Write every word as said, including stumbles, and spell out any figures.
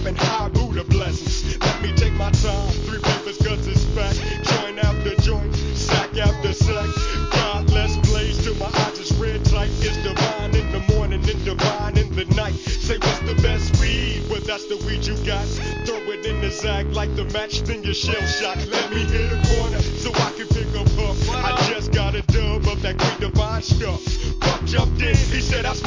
vibing high, Buddha blessings. Let me take my time, three papers, cause it's back. Joint after joint, sack after sack. God, let's blaze till my eyes is red tight. It's divine in the morning and divine in the night. Say what's the best weed? Well, that's the weed you got. Throw it in the zag like the match, then you shell shock. Let me hit a corner so I can pick up puff. I just got a dub of that great divine stuff. Buck jumped in, he said I